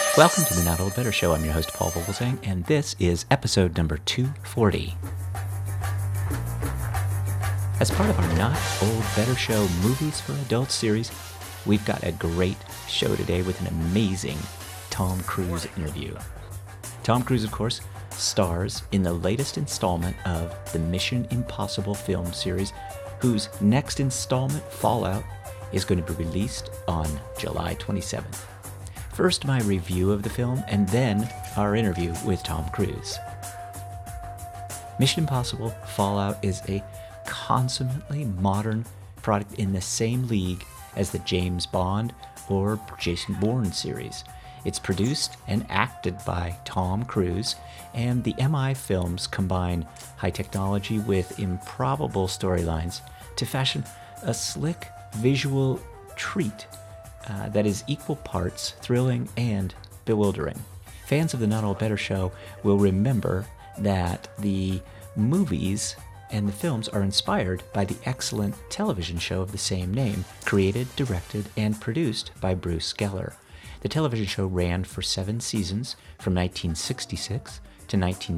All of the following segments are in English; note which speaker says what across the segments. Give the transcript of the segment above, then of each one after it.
Speaker 1: Welcome to the Not Old Better Show. I'm your host, Paul Vogelsang, and this is episode number 240. As part of our Not Old Better Show Movies for Adults series, we've got a great show today with an amazing Tom Cruise interview. Tom Cruise, of course, stars in the latest installment of the Mission Impossible film series, whose next installment, Fallout, is going to be released on July 27th. First, my review of the film, and then our interview with Tom Cruise. Mission Impossible Fallout is a consummately modern product in the same league as the James Bond or Jason Bourne series. It's produced and acted by Tom Cruise, and the MI films combine high technology with improbable storylines to fashion a slick visual treat that is equal parts thrilling and bewildering. Fans of the Not Old Better Show will remember that the movies and the films are inspired by the excellent television show of the same name, created, directed, and produced by Bruce Geller. The television show ran for 7 seasons from 1966 to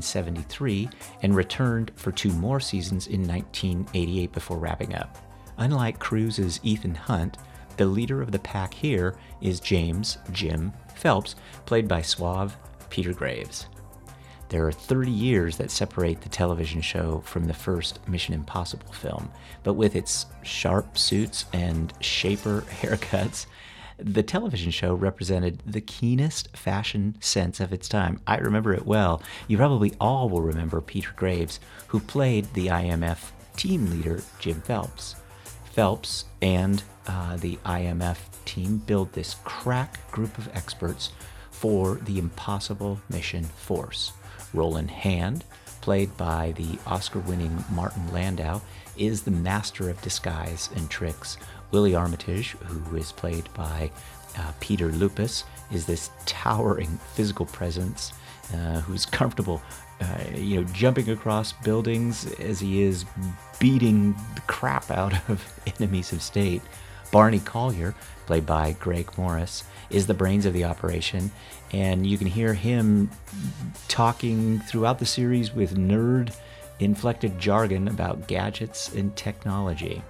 Speaker 1: 1973 and returned for 2 more seasons in 1988 before wrapping up. Unlike Cruise's Ethan Hunt, the leader of the pack here is James Jim Phelps, played by suave Peter Graves. There are 30 years that separate the television show from the first Mission Impossible film, but with its sharp suits and shaper haircuts, the television show represented the keenest fashion sense of its time. I remember it well. You probably all will remember Peter Graves, who played the IMF team leader, Jim Phelps. Phelps and the IMF team build this crack group of experts for the Impossible Mission Force. Roland Hand, played by the Oscar-winning Martin Landau, is the master of disguise and tricks. Willie Armitage, who is played by Peter Lupus, is this towering physical presence who's comfortable jumping across buildings as he is beating the crap out of enemies of state. Barney Collier, played by Greg Morris, is the brains of the operation, and you can hear him talking throughout the series with nerd-inflected jargon about gadgets and technology.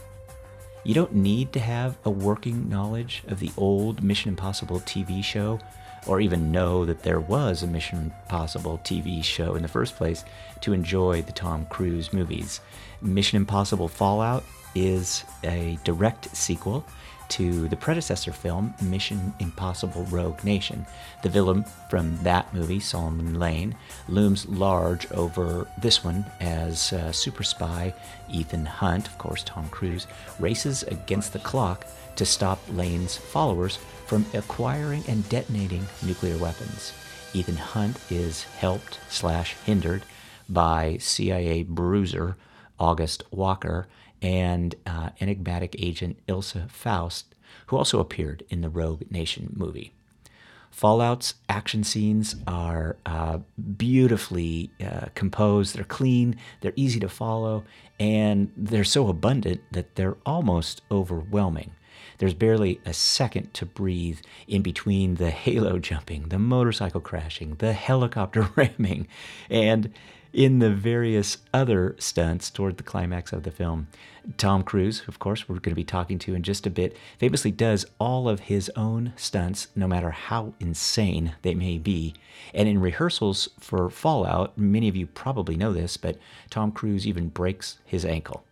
Speaker 1: You don't need to have a working knowledge of the old Mission Impossible TV show, or even know that there was a Mission Impossible TV show in the first place to enjoy the Tom Cruise movies. Mission Impossible Fallout is a direct sequel to the predecessor film, Mission Impossible Rogue Nation. The villain from that movie, Solomon Lane, looms large over this one as super spy Ethan Hunt, of course Tom Cruise, races against the clock to stop Lane's followers from acquiring and detonating nuclear weapons. Ethan Hunt is helped/hindered by CIA bruiser August Walker and enigmatic agent Ilsa Faust, who also appeared in the Rogue Nation movie. Fallout's action scenes are beautifully composed. They're clean, they're easy to follow, and they're so abundant that they're almost overwhelming. There's barely a second to breathe in between the halo jumping, the motorcycle crashing, the helicopter ramming, and in the various other stunts toward the climax of the film. Tom Cruise, of course, we're going to be talking to in just a bit, famously does all of his own stunts, no matter how insane they may be. And in rehearsals for Fallout, many of you probably know this, but Tom Cruise even breaks his ankle.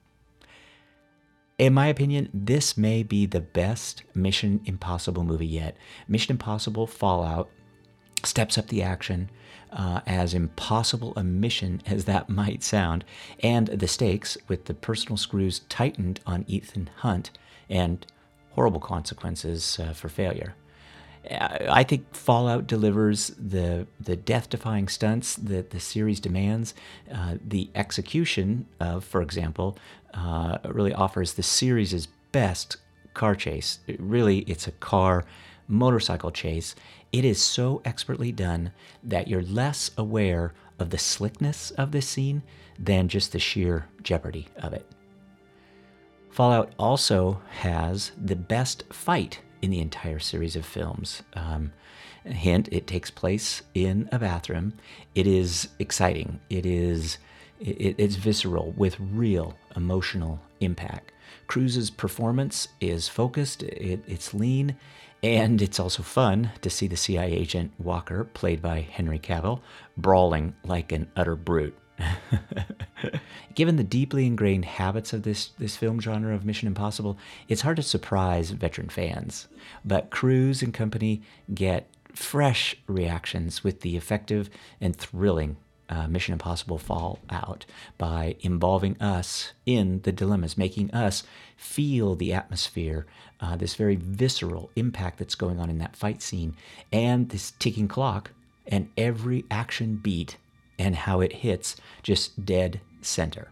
Speaker 1: In my opinion, this may be the best Mission Impossible movie yet. Mission Impossible Fallout steps up the action, as impossible a mission as that might sound, and the stakes with the personal screws tightened on Ethan Hunt and horrible consequences for failure. I think Fallout delivers the death-defying stunts that the series demands. The execution of, for example, really offers the series' best car chase. It's a car motorcycle chase. It is so expertly done that you're less aware of the slickness of this scene than just the sheer jeopardy of it. Fallout also has the best fight in the entire series of films. Hint, it takes place in a bathroom. It is exciting. It's visceral with real emotional impact. Cruise's performance is focused, it's lean, and it's also fun to see the CIA agent Walker, played by Henry Cavill, brawling like an utter brute. Given the deeply ingrained habits of this film genre of Mission Impossible, it's hard to surprise veteran fans. But Cruise and company get fresh reactions with the effective and thrilling Mission Impossible Fallout by involving us in the dilemmas, making us feel the atmosphere, this very visceral impact that's going on in that fight scene, and this ticking clock, and every action beat and how it hits just dead center.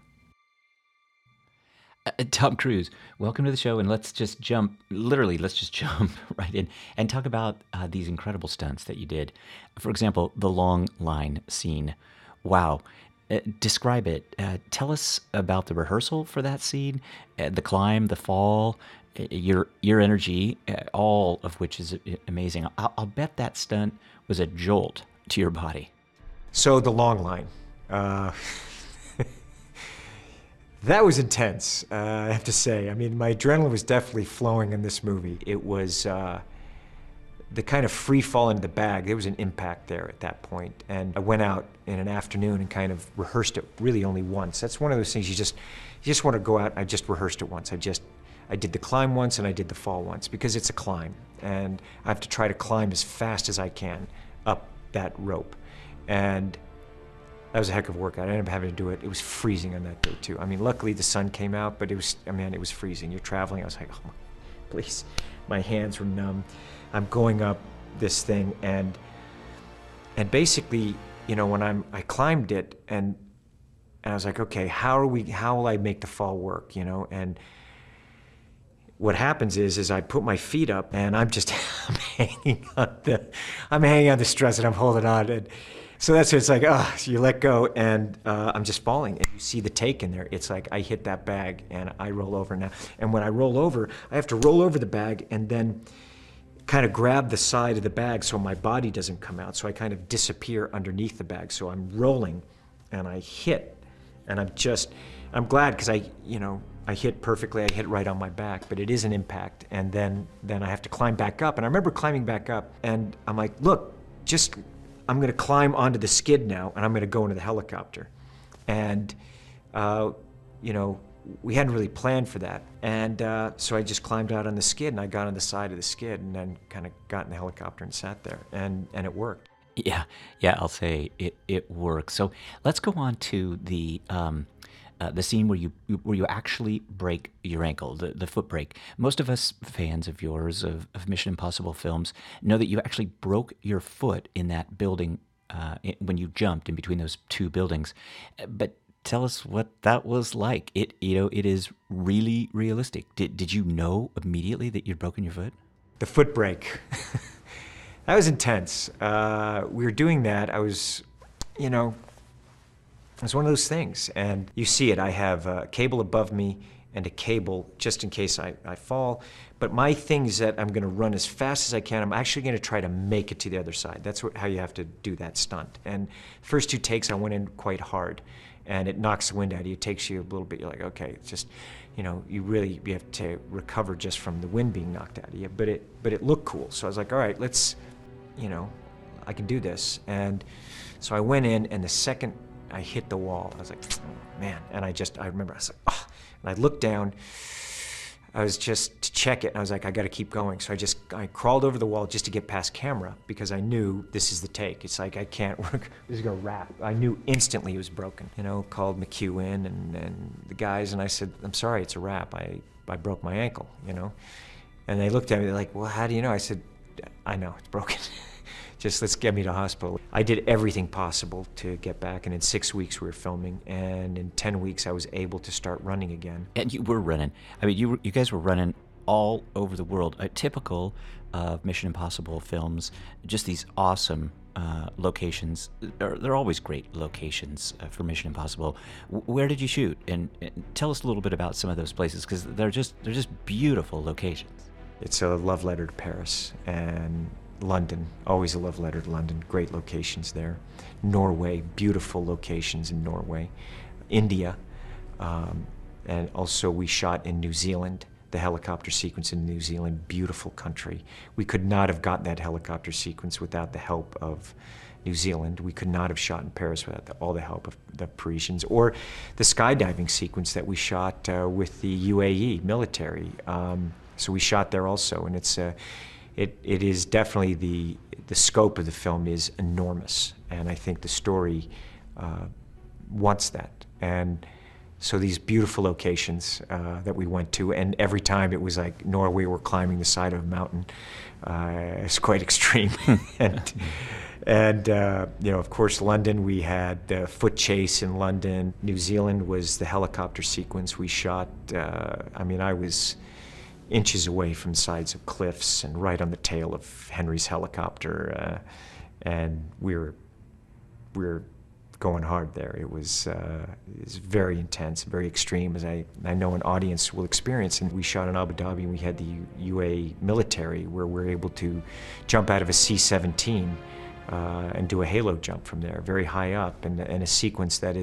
Speaker 1: Tom Cruise, welcome to the show, and let's just jump right in and talk about these incredible stunts that you did. For example, the long line scene. Wow. Describe it. Tell us about the rehearsal for that scene, the climb, the fall, your energy, all of which is amazing. I'll bet that stunt was a jolt to your body.
Speaker 2: So the long line. That was intense, I have to say. I mean, my adrenaline was definitely flowing in this movie. It was the kind of free fall into the bag. There was an impact there at that point. And I went out in an afternoon and kind of rehearsed it really only once. That's one of those things you just want to go out. I just rehearsed it once. I did the climb once and I did the fall once because it's a climb. And I have to try to climb as fast as I can up that rope. And that was a heck of a workout. I ended up having to do it. It was freezing on that day too. I mean, luckily the sun came out, but it was freezing. You're traveling. I was like, oh, please. My hands were numb. I'm going up this thing, and basically, you know, when I climbed it, and I was like, okay, how will I make the fall work, you know? And what happens is I put my feet up, and I'm hanging on the struts, and I'm holding on, and so that's what it's like. So you let go, and I'm just falling, and you see the take in there. It's like I hit that bag, and I roll over now. And when I roll over, I have to roll over the bag, and then kind of grab the side of the bag so my body doesn't come out. So I kind of disappear underneath the bag. So I'm rolling, and I hit, and I'm glad because I hit perfectly. I hit right on my back, but it is an impact. And then I have to climb back up. And I remember climbing back up, and I'm like, look, I'm going to climb onto the skid now, and I'm going to go into the helicopter. And, we hadn't really planned for that. And so I just climbed out on the skid, and I got on the side of the skid, and then kind of got in the helicopter and sat there, and it worked.
Speaker 1: Yeah, I'll say it works. So let's go on to the scene where you actually break your ankle, the foot break. Most of us fans of yours, of Mission Impossible films, know that you actually broke your foot in that building when you jumped in between those two buildings. But tell us what that was like. It is really realistic. Did you know immediately that you'd broken your foot?
Speaker 2: The foot break. That was intense. We were doing that. It was one of those things. And you see it. I have a cable above me and a cable just in case I fall. But my thing is that I'm going to run as fast as I can. I'm actually going to try to make it to the other side. That's how you have to do that stunt. And first 2 takes, I went in quite hard. And it knocks the wind out of you. It takes you a little bit. You're like, okay, it's just, you have to recover just from the wind being knocked out of you. But it looked cool. So I was like, all right, let's, I can do this. And so I went in, and the second I hit the wall, I was like, oh, man. And I remember, I was like, oh. And I looked down. I was just to check it, and I was like, I got to keep going. So I crawled over the wall just to get past camera because I knew this is the take. It's like I can't work. This is gonna wrap. I knew instantly it was broken. Called McHugh in and the guys, and I said, I'm sorry, it's a wrap. I broke my ankle. And they looked at me. They're like, well, how do you know? I said, I know it's broken. Just let's get me to hospital. I did everything possible to get back, and in 6 weeks we were filming, and in 10 weeks I was able to start running again.
Speaker 1: And you were running. I mean, you guys were running all over the world. Typical of Mission Impossible films, just these awesome locations. They're always great locations for Mission Impossible. Where did you shoot? And tell us a little bit about some of those places, because they're just beautiful locations.
Speaker 2: It's a love letter to Paris. And London, always a love letter to London. Great locations there. Norway, beautiful locations in Norway. India, and also we shot in New Zealand. The helicopter sequence in New Zealand, beautiful country. We could not have gotten that helicopter sequence without the help of New Zealand. We could not have shot in Paris without all the help of the Parisians, or the skydiving sequence that we shot with the UAE military. So we shot there also, and it is definitely the scope of the film is enormous, and I think the story wants that. And so these beautiful locations that we went to, and every time it was like Norway, we're climbing the side of a mountain. It's quite extreme. and you know, of course, London, we had the foot chase in London. New Zealand was the helicopter sequence we shot. I mean, I was inches away from sides of cliffs and right on the tail of Henry's helicopter, and we were going hard there. It was very intense, very extreme, as I know an audience will experience. And we shot in Abu Dhabi, and we had the UA military, where we're able to jump out of a C-17 and do a halo jump from there, very high up, and a sequence that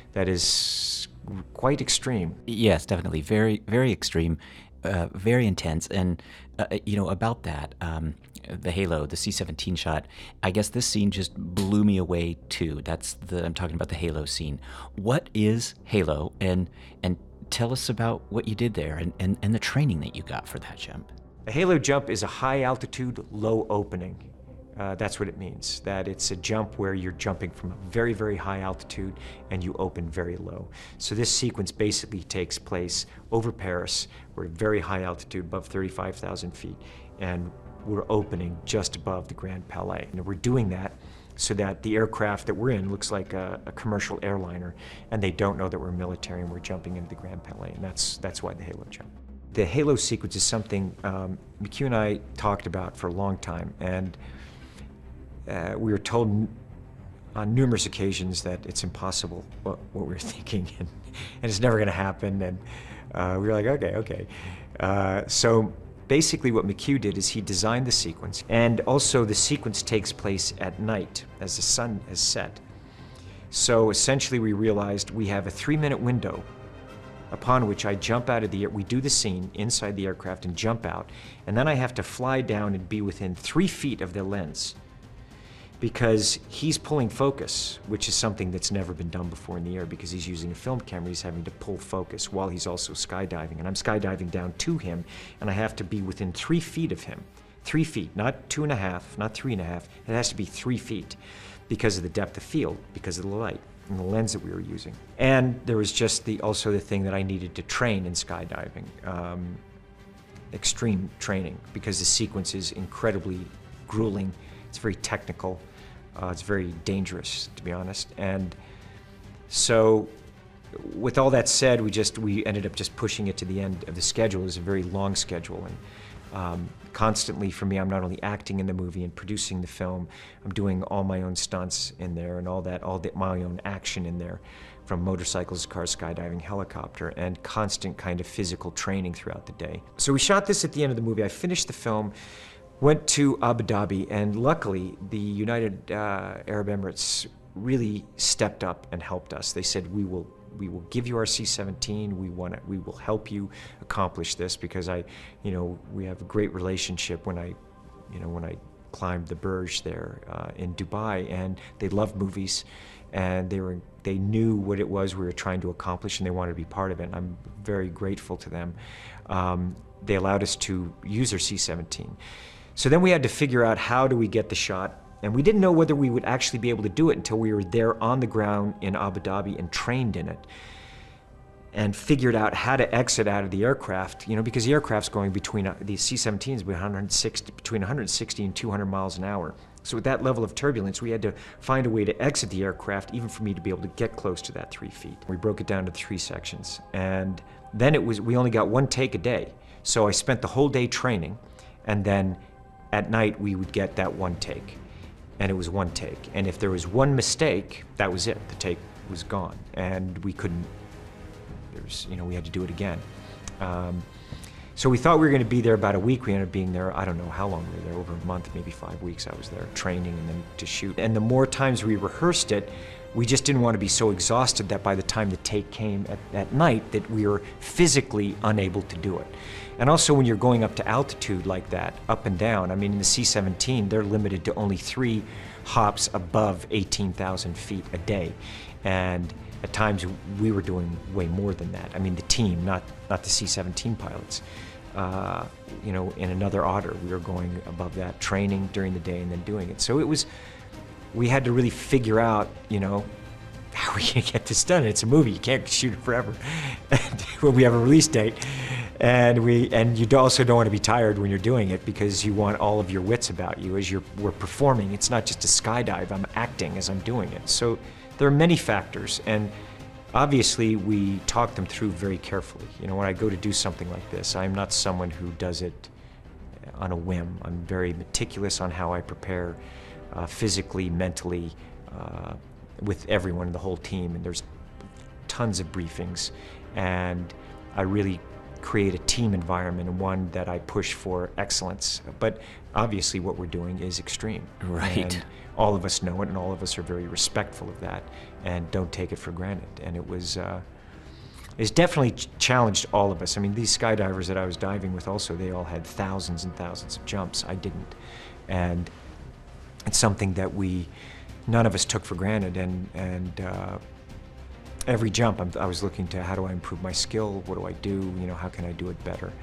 Speaker 2: is quite extreme.
Speaker 1: Yes, definitely, very, very extreme, very intense. And you know, about that, the Halo, the C-17 shot, I guess this scene just blew me away too. I'm talking about the Halo scene. What is Halo, and tell us about what you did there and the training that you got for that jump.
Speaker 2: A Halo jump is a high altitude, low opening. That's what it means, that it's a jump where you're jumping from a very, very high altitude and you open very low. So this sequence basically takes place over Paris. We're at very high altitude, above 35,000 feet, and we're opening just above the Grand Palais. And we're doing that so that the aircraft that we're in looks like a commercial airliner, and they don't know that we're military and we're jumping into the Grand Palais, and that's why the Halo jump. The Halo sequence is something McHugh and I talked about for a long time, and we were told on numerous occasions that it's impossible what we were thinking, and it's never going to happen, and we were like, okay. So basically what McHugh did is he designed the sequence, and also the sequence takes place at night as the sun has set. So essentially we realized we have a 3-minute window upon which I jump out of the air. We do the scene inside the aircraft and jump out, and then I have to fly down and be within 3 feet of the lens, because he's pulling focus, which is something that's never been done before in the air, because he's using a film camera. He's having to pull focus while he's also skydiving, and I'm skydiving down to him, and I have to be within 3 feet of him. 3 feet, not 2.5, not 3.5. It has to be 3 feet because of the depth of field, because of the light and the lens that we were using. And there was just also the thing that I needed to train in skydiving, extreme training, because the sequence is incredibly grueling. It's very technical. It's very dangerous, to be honest. And so with all that said, we ended up just pushing it to the end of the schedule. It was a very long schedule, and constantly for me, I'm not only acting in the movie and producing the film, I'm doing all my own stunts in there and all my own action in there, from motorcycles, cars, skydiving, helicopter, and constant kind of physical training throughout the day. So we shot this at the end of the movie. I finished the film, went to Abu Dhabi, and luckily the United Arab Emirates really stepped up and helped us. They said, we will give you our C-17. We will help you accomplish this, because we have a great relationship. When I climbed the Burj there in Dubai, and they loved movies, and they knew what it was we were trying to accomplish, and they wanted to be part of it. And I'm very grateful to them. They allowed us to use their C-17. So then we had to figure out, how do we get the shot? And we didn't know whether we would actually be able to do it until we were there on the ground in Abu Dhabi and trained in it, and figured out how to exit out of the aircraft, because the aircraft's going between, the C-17s between 160 and 200 miles an hour. So with that level of turbulence, we had to find a way to exit the aircraft, even for me to be able to get close to that 3 feet. We broke it down to 3 sections. And then we only got 1 take a day. So I spent the whole day training, and then at night we would get that 1 take. And it was 1 take. And if there was 1 mistake, that was it. The take was gone. And we couldn't, we had to do it again. So we thought we were going to be there about a week. We ended up being there, I don't know how long we were there, over a month, maybe 5 weeks I was there, training and then to shoot. And the more times we rehearsed it, we just didn't want to be so exhausted that by the time the take came at night that we were physically unable to do it. And also when you're going up to altitude like that, up and down, I mean in the C-17, they're limited to only 3 hops above 18,000 feet a day. And at times we were doing way more than that. I mean the team, not the C-17 pilots. You know, in another Otter, we were going above that, training during the day and then doing it. So it was, we had to really figure out, you know, how we can get this done. It's a movie, you can't shoot it forever. And when we have a release date, and you also don't want to be tired when you're doing it because you want all of your wits about you as we're performing. It's not just a skydive, I'm acting as I'm doing it. So there are many factors, and obviously we talk them through very carefully. You know, when I go to do something like this, I'm not someone who does it on a whim. I'm very meticulous on how I prepare physically, mentally, with everyone in the whole team, and there's tons of briefings, and I really create a team environment and one that I push for excellence. But obviously what we're doing is extreme.
Speaker 1: Right.
Speaker 2: And all of us know it, and all of us are very respectful of that and don't take it for granted. And it was, it's definitely challenged all of us. I mean, these skydivers that I was diving with also, they all had thousands and thousands of jumps. I didn't. And it's something that none of us took for granted, and every jump I was looking to, how do I improve my skill, what do I do, you know, how can I do it better?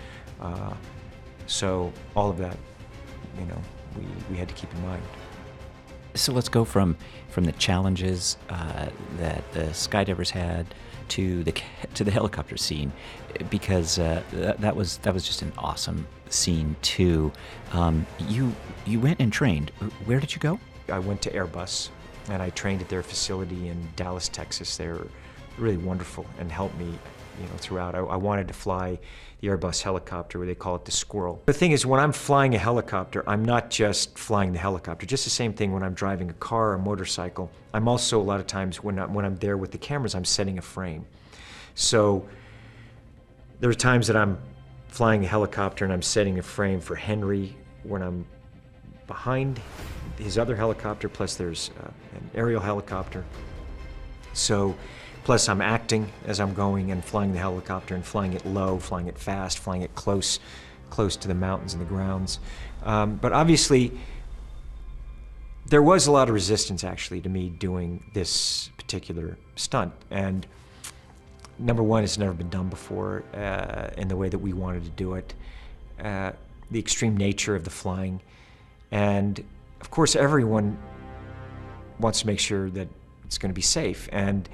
Speaker 2: So all of that, you know, we had to keep in mind.
Speaker 1: So let's go from the challenges that the skydivers had to the helicopter scene, because that was just an awesome scene too. You went and trained. Where did you go?
Speaker 2: I went to Airbus, and I trained at their facility in Dallas, Texas. They were really wonderful and helped me, you know, throughout. I wanted to fly the Airbus helicopter, where they call it the Squirrel. The thing is, when I'm flying a helicopter, I'm not just flying the helicopter. Just the same thing when I'm driving a car or a motorcycle. I'm also, a lot of times, when I'm there with the cameras, I'm setting a frame. So there are times that I'm flying a helicopter and I'm setting a frame for Henry when I'm behind his other helicopter, plus there's an aerial helicopter. So, plus I'm acting as I'm going and flying the helicopter and flying it low, flying it fast, flying it close to the mountains and the grounds. But obviously, there was a lot of resistance actually to me doing this particular stunt. And number one, it's never been done before in the way that we wanted to do it. The extreme nature of the flying. And of course, everyone wants to make sure that it's going to be safe. And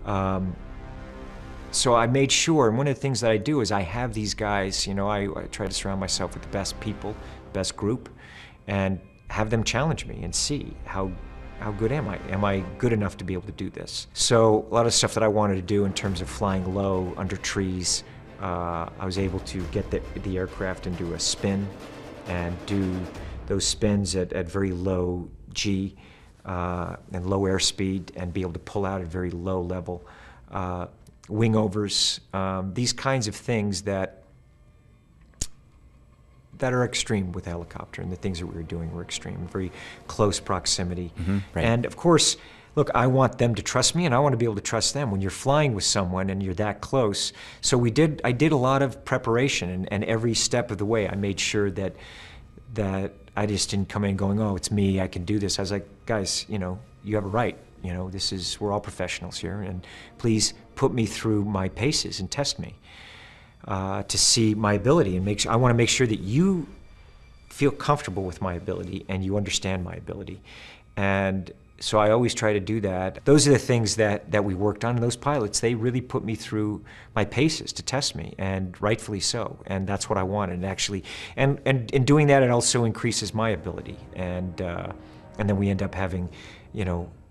Speaker 2: so I made sure, and one of the things that I do is I have these guys, you know, I try to surround myself with the best people, best group, and have them challenge me and see how good am I? Am I good enough to be able to do this? So a lot of stuff that I wanted to do in terms of flying low, under trees, I was able to get the aircraft into a spin and do those spins at very low G and low airspeed, and be able to pull out at very low level. Wingovers, these kinds of things that are extreme with a helicopter, and the things that we were doing were extreme, very close proximity.
Speaker 1: Mm-hmm, right.
Speaker 2: And of course, look, I want them to trust me, and I want to be able to trust them when you're flying with someone and you're that close. So I did a lot of preparation, and every step of the way I made sure that I just didn't come in going, oh, it's me, I can do this. I was like, guys, you know, you have a right. You know, we're all professionals here, and please put me through my paces and test me to see my ability, and I want to make sure that you feel comfortable with my ability and you understand my ability. And so I always try to do that. Those are the things that we worked on, and those pilots, they really put me through my paces to test me, and rightfully so. And that's what I wanted, actually. And in doing that, it also increases my ability. And then we end up having, you know,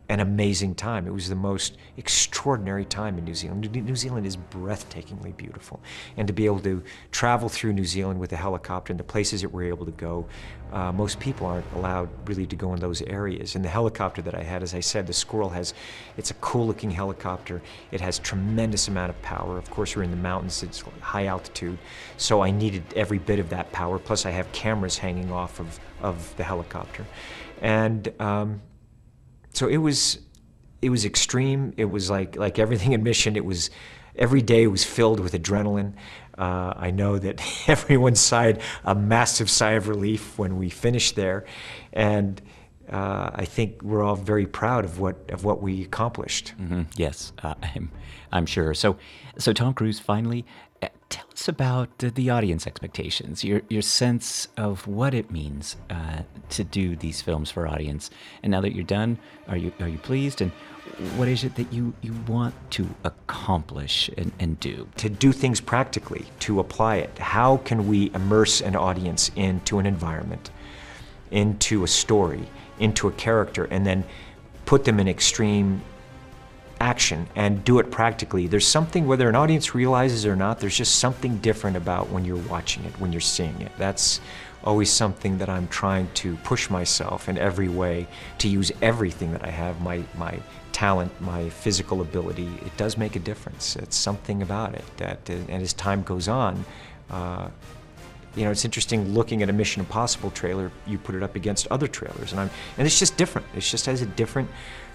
Speaker 2: an amazing time. It was the most extraordinary time in New Zealand. New Zealand is breathtakingly beautiful. And to be able to travel through New Zealand with a helicopter and the places that we're able to go, most people aren't allowed really to go in those areas. And the helicopter that I had, as I said, the Squirrel it's a cool looking helicopter. It has tremendous amount of power. Of course, we're in the mountains, it's high altitude. So I needed every bit of that power. Plus I have cameras hanging off of the helicopter. And so it was extreme. It was like everything in Mission. Every day was filled with adrenaline. I know that everyone sighed a massive sigh of relief when we finished there, and I think we're all very proud of what we accomplished.
Speaker 1: Mm-hmm. Yes, I'm sure. So Tom Cruise, finally, tell us about the audience expectations, your sense of what it means to do these films for audience. And now that you're done, are you pleased? And what is it that you want to accomplish and do?
Speaker 2: To do things practically, to apply it. How can we immerse an audience into an environment, into a story, into a character, and then put them in extreme action and do it practically? There's something, whether an audience realizes it or not, there's just something different about when you're watching it, when you're seeing it. That's always something that I'm trying to push myself in every way, to use everything that I have, my talent, my physical ability. It does make a difference. It's something about it that, and as time goes on, it's interesting looking at a Mission Impossible trailer. You put it up against other trailers, and it's just different. It just has a different,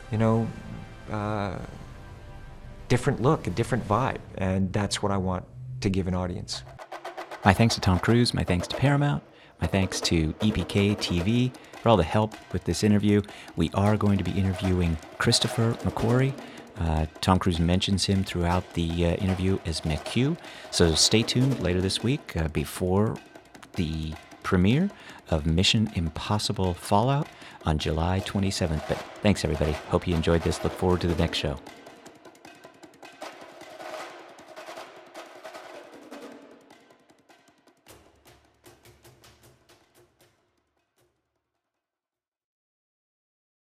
Speaker 2: different look, a different vibe, and that's what I want to give an audience.
Speaker 1: My thanks to Tom Cruise, my thanks to Paramount, my thanks to EPK TV for all the help with this interview. We are going to be interviewing Christopher McQuarrie. Tom Cruise mentions him throughout the interview as McQ, so stay tuned later this week before the premiere of Mission Impossible Fallout on July 27th. But thanks, everybody. Hope you enjoyed this. Look forward to the next show.